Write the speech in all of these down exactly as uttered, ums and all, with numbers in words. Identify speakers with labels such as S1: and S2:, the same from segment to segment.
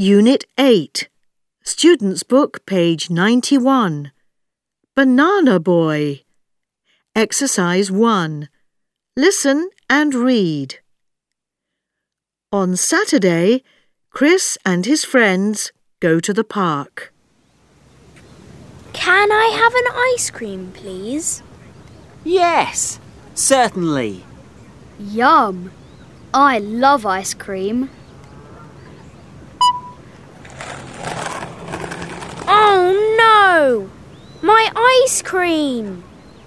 S1: Unit eight, Student's Book, page ninety-one. Banana Boy. Exercise one. Listen and read. On Saturday, Chris and his friends go to the park.
S2: Can I have an ice cream, please?
S3: Yes, certainly.
S4: Yum! I love ice cream.
S2: Oh no! My ice cream!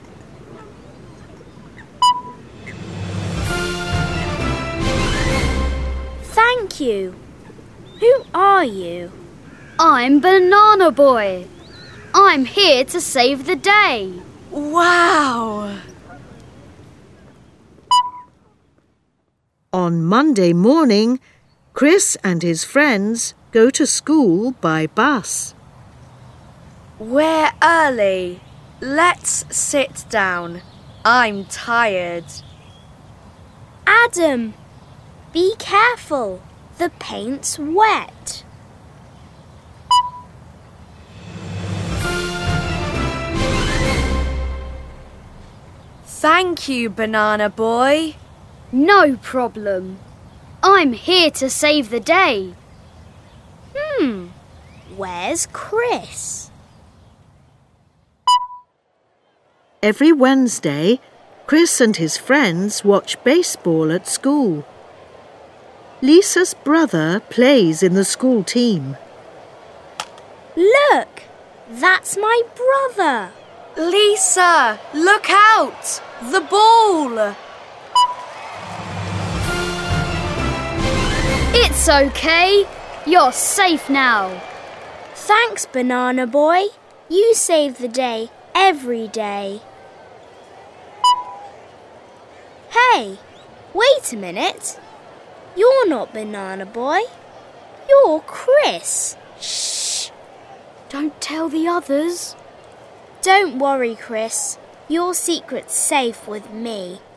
S2: Thank you. Who are you?
S4: I'm Banana Boy. I'm here to save the day.
S2: Wow!
S1: On Monday morning, Chris and his friends go to school by bus.
S5: We're early. Let's sit down. I'm tired.
S2: Adam, be careful. The paint's wet.
S5: Thank you, Banana Boy.
S4: No problem. I'm here to save the day.
S2: Hmm, where's Chris?
S1: Every Wednesday, Chris and his friends watch baseball at school. Lisa's brother plays in the school team.
S2: Look, that's my brother.
S5: Lisa, look out! The ball!
S4: It's okay. You're safe now.
S2: Thanks, Banana Boy. You save the day every day. Hey, wait a minute. You're not Banana Boy. You're Chris.
S4: Shh! Don't tell the others.
S2: Don't worry, Chris. Your secret's safe with me.